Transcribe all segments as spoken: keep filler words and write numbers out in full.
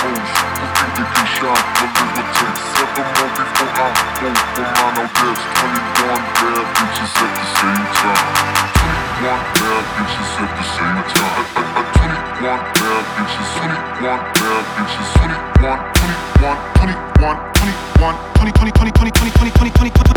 hoes who think they can shine, but it would take seven more before I go for mine. Now there's twenty-one bad bitches at the same time. twenty-one bad bitches at the same time. twenty-one bad bitches, twenty-one bad bitches, twenty-one, twenty-one, twenty-one, twenty-one, twenty, twenty, twenty, twenty, twenty, twenty, twenty, twenty, twenty.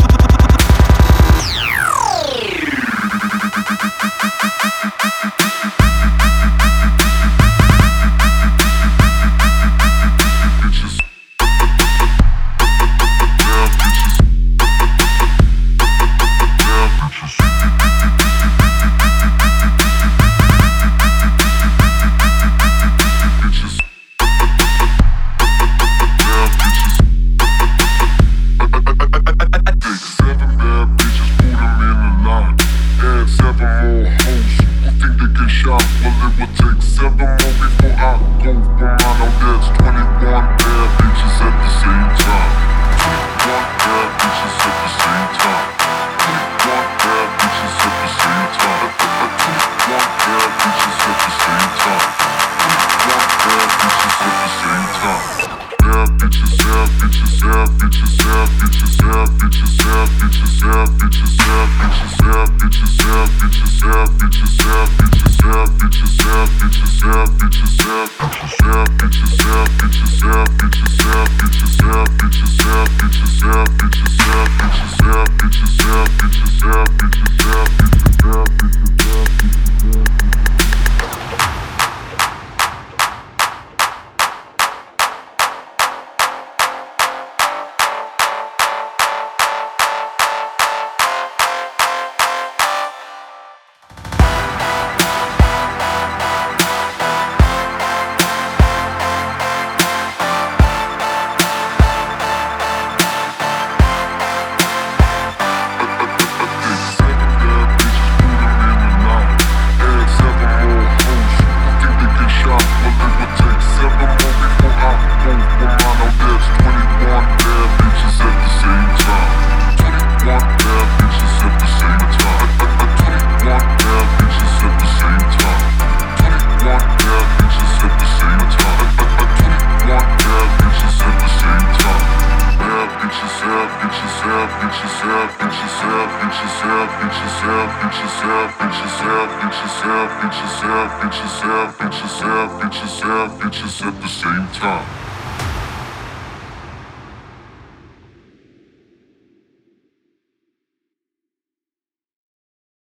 Bitch yourself, bitch yourself, bitch yourself, bitch yourself, bitch yourself at the same time.